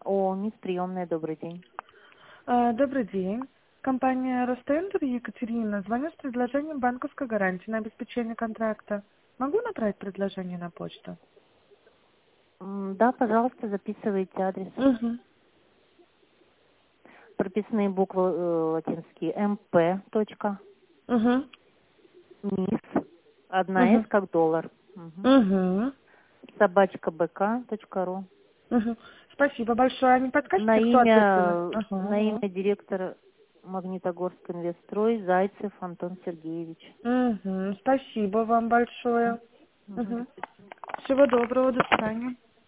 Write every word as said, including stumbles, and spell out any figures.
О, мисс приемная, добрый день. А, Добрый день. Компания Ростендер Екатерина. Звоню с предложением банковской гарантии на обеспечение контракта. Могу направить предложение на почту? М, Да, пожалуйста, записывайте адрес. Угу. Прописные буквы э, латинские. МП. Точка. Угу. МИС. Одна Угу. С как доллар. Мгм. Угу. Собачка БК. Точка ру. Угу. Спасибо большое. А не На подскажете, кто ответственный? имя, на Ага. имя директора Магнитогорск Инвестстрой Зайцев Антон Сергеевич. Угу. Спасибо вам большое. Мгм. Угу. Всего доброго. До свидания.